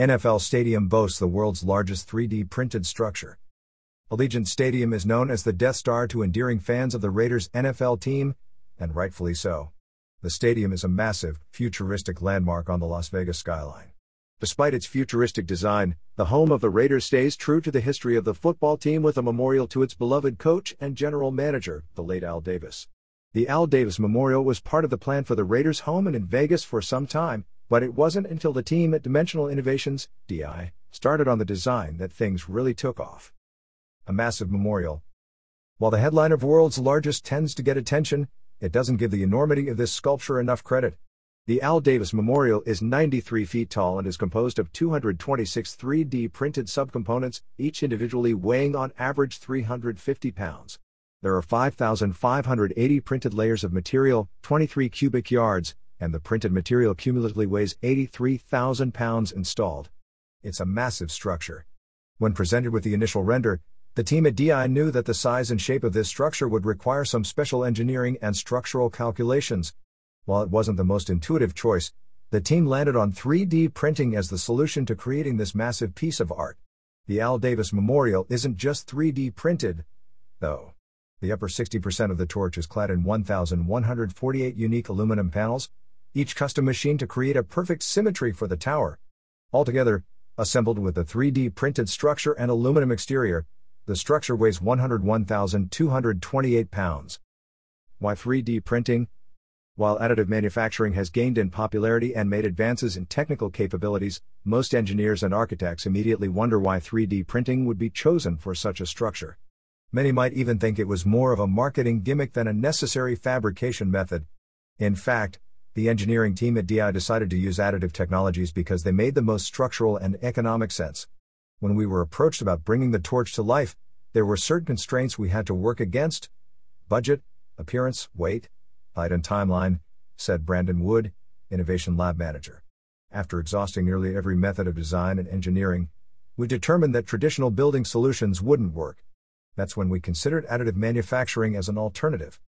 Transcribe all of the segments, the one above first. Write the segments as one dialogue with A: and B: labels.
A: NFL Stadium boasts the world's largest 3D printed structure. Allegiant Stadium is known as the Death Star to endearing fans of the Raiders NFL team, and rightfully so. The stadium is a massive, futuristic landmark on the Las Vegas skyline. Despite its futuristic design, the home of the Raiders stays true to the history of the football team with a memorial to its beloved coach and general manager, the late Al Davis. The Al Davis Memorial was part of the plan for the Raiders' home in Vegas for some time, but it wasn't until the team at Dimensional Innovations, DI, started on the design that things really took off. A massive memorial. While the headline of world's largest tends to get attention, it doesn't give the enormity of this sculpture enough credit. The Al Davis Memorial is 93 feet tall and is composed of 226 3D printed subcomponents, each individually weighing on average 350 pounds. There are 5,580 printed layers of material, 23 cubic yards, and the printed material cumulatively weighs 83,000 pounds installed. It's a massive structure. When presented with the initial render, the team at DI knew that the size and shape of this structure would require some special engineering and structural calculations. While it wasn't the most intuitive choice, the team landed on 3D printing as the solution to creating this massive piece of art. The Al Davis Memorial isn't just 3D printed, though. The upper 60% of the torch is clad in 1,148 unique aluminum panels, each custom machined to create a perfect symmetry for the tower. Altogether, assembled with the 3D printed structure and aluminum exterior, the structure weighs 101,228 pounds. Why 3D printing? While additive manufacturing has gained in popularity and made advances in technical capabilities, most engineers and architects immediately wonder why 3D printing would be chosen for such a structure. Many might even think it was more of a marketing gimmick than a necessary fabrication method. In fact, the engineering team at DI decided to use additive technologies because they made the most structural and economic sense. When we were approached about bringing the torch to life, there were certain constraints we had to work against: budget, appearance, weight, height and timeline, said Brandon Wood, Innovation Lab Manager. After exhausting nearly every method of design and engineering, we determined that traditional building solutions wouldn't work. That's when we considered additive manufacturing as an alternative.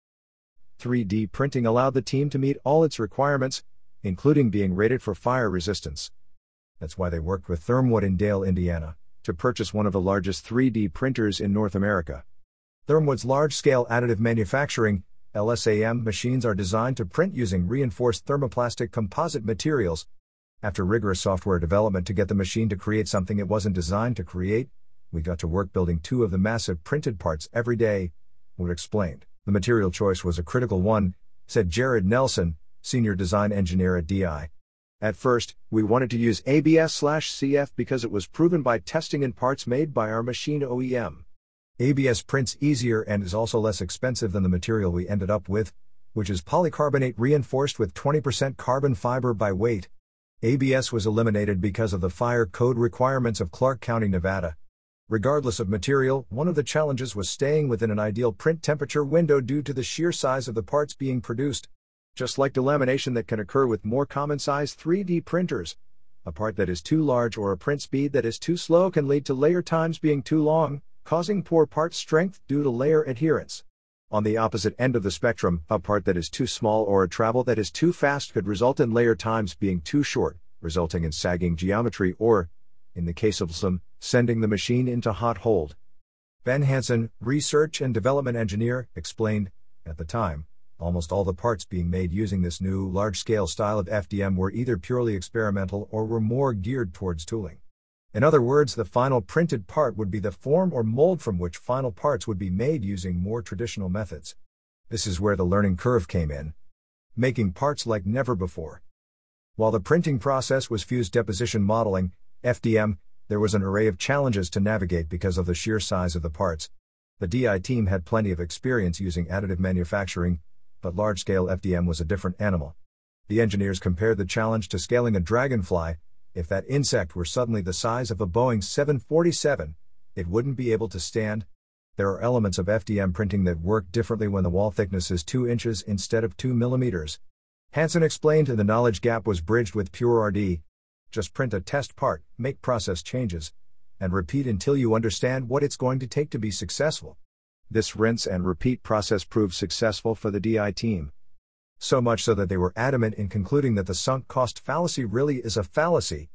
A: 3D printing allowed the team to meet all its requirements, including being rated for fire resistance. That's why they worked with Thermwood in Dale, Indiana, to purchase one of the largest 3D printers in North America. Thermwood's large-scale additive manufacturing LSAM machines are designed to print using reinforced thermoplastic composite materials. After rigorous software development to get the machine to create something it wasn't designed to create, we got to work building two of the massive printed parts every day, Wood explained. The material choice was a critical one, said Jared Nelson, senior design engineer at DI. At first, we wanted to use ABS/CF because it was proven by testing in parts made by our machine OEM. ABS prints easier and is also less expensive than the material we ended up with, which is polycarbonate reinforced with 20% carbon fiber by weight. ABS was eliminated because of the fire code requirements of Clark County, Nevada. Regardless of material, one of the challenges was staying within an ideal print temperature window due to the sheer size of the parts being produced. Just like delamination that can occur with more common-sized 3D printers, a part that is too large or a print speed that is too slow can lead to layer times being too long, causing poor part strength due to layer adherence. On the opposite end of the spectrum, a part that is too small or a travel that is too fast could result in layer times being too short, resulting in sagging geometry or, in the case of SLM, sending the machine into hot hold. Ben Hansen, research and development engineer, explained, at the time, almost all the parts being made using this new large-scale style of FDM were either purely experimental or were more geared towards tooling. In other words, the final printed part would be the form or mold from which final parts would be made using more traditional methods. This is where the learning curve came in, making parts like never before. While the printing process was fused deposition modeling, FDM, there was an array of challenges to navigate because of the sheer size of the parts. The DI team had plenty of experience using additive manufacturing, but large-scale FDM was a different animal. The engineers compared the challenge to scaling a dragonfly. If that insect were suddenly the size of a Boeing 747, it wouldn't be able to stand. There are elements of FDM printing that work differently when the wall thickness is 2 inches instead of 2 millimeters. Hansen explained, and the knowledge gap was bridged with PureRD. Just print a test part, make process changes, and repeat until you understand what it's going to take to be successful. This rinse and repeat process proved successful for the DI team. So much so that they were adamant in concluding that the sunk cost fallacy really is a fallacy.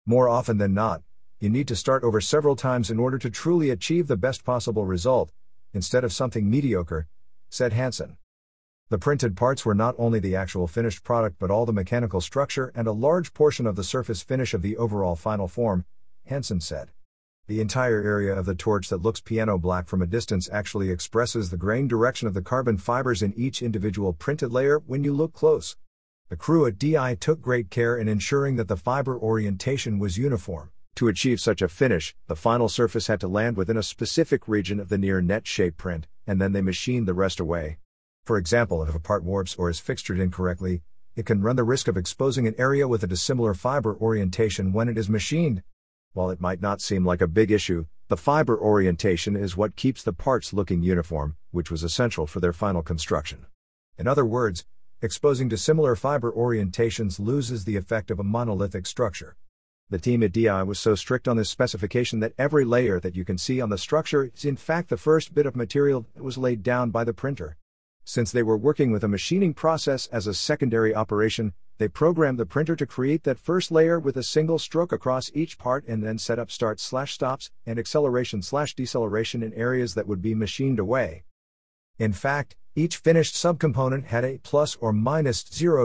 A: More often than not, you need to start over several times in order to truly achieve the best possible result, instead of something mediocre, said Hansen. The printed parts were not only the actual finished product but all the mechanical structure and a large portion of the surface finish of the overall final form, Hansen said. The entire area of the torch that looks piano black from a distance actually expresses the grain direction of the carbon fibers in each individual printed layer when you look close. The crew at DI took great care in ensuring that the fiber orientation was uniform. To achieve such a finish, the final surface had to land within a specific region of the near-net shape print, and then they machined the rest away. For example, if a part warps or is fixtured incorrectly, it can run the risk of exposing an area with a dissimilar fiber orientation when it is machined. While it might not seem like a big issue, the fiber orientation is what keeps the parts looking uniform, which was essential for their final construction. In other words, exposing dissimilar fiber orientations loses the effect of a monolithic structure. The team at DI was so strict on this specification that every layer that you can see on the structure is in fact the first bit of material that was laid down by the printer. Since they were working with a machining process as a secondary operation, they programmed the printer to create that first layer with a single stroke across each part and then set up start/stops and acceleration/deceleration in areas that would be machined away. In fact, each finished subcomponent had a plus or minus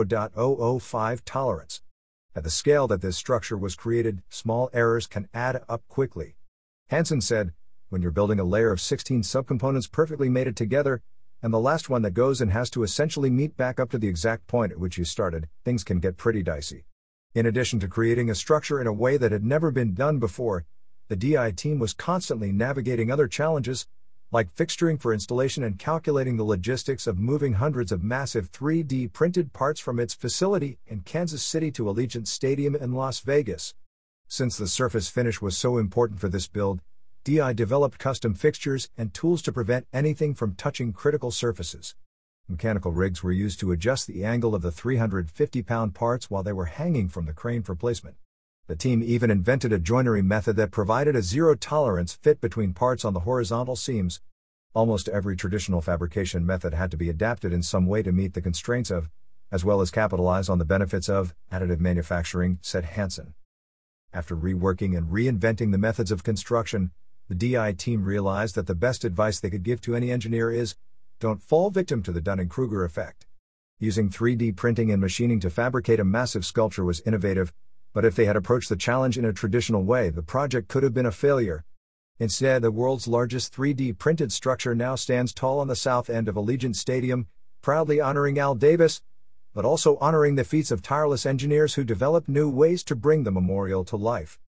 A: 0.005 tolerance. At the scale that this structure was created, small errors can add up quickly. Hansen said, when you're building a layer of 16 subcomponents perfectly mated together, and the last one that goes in has to essentially meet back up to the exact point at which you started, things can get pretty dicey. In addition to creating a structure in a way that had never been done before, the DI team was constantly navigating other challenges, like fixturing for installation and calculating the logistics of moving hundreds of massive 3D printed parts from its facility in Kansas City to Allegiant Stadium in Las Vegas. Since the surface finish was so important for this build, DI developed custom fixtures and tools to prevent anything from touching critical surfaces. Mechanical rigs were used to adjust the angle of the 350-pound parts while they were hanging from the crane for placement. The team even invented a joinery method that provided a zero-tolerance fit between parts on the horizontal seams. Almost every traditional fabrication method had to be adapted in some way to meet the constraints of, as well as capitalize on the benefits of, additive manufacturing, said Hansen. After reworking and reinventing the methods of construction, the DI team realized that the best advice they could give to any engineer is, don't fall victim to the Dunning-Kruger effect. Using 3D printing and machining to fabricate a massive sculpture was innovative, but if they had approached the challenge in a traditional way, the project could have been a failure. Instead, the world's largest 3D printed structure now stands tall on the south end of Allegiant Stadium, proudly honoring Al Davis, but also honoring the feats of tireless engineers who developed new ways to bring the memorial to life.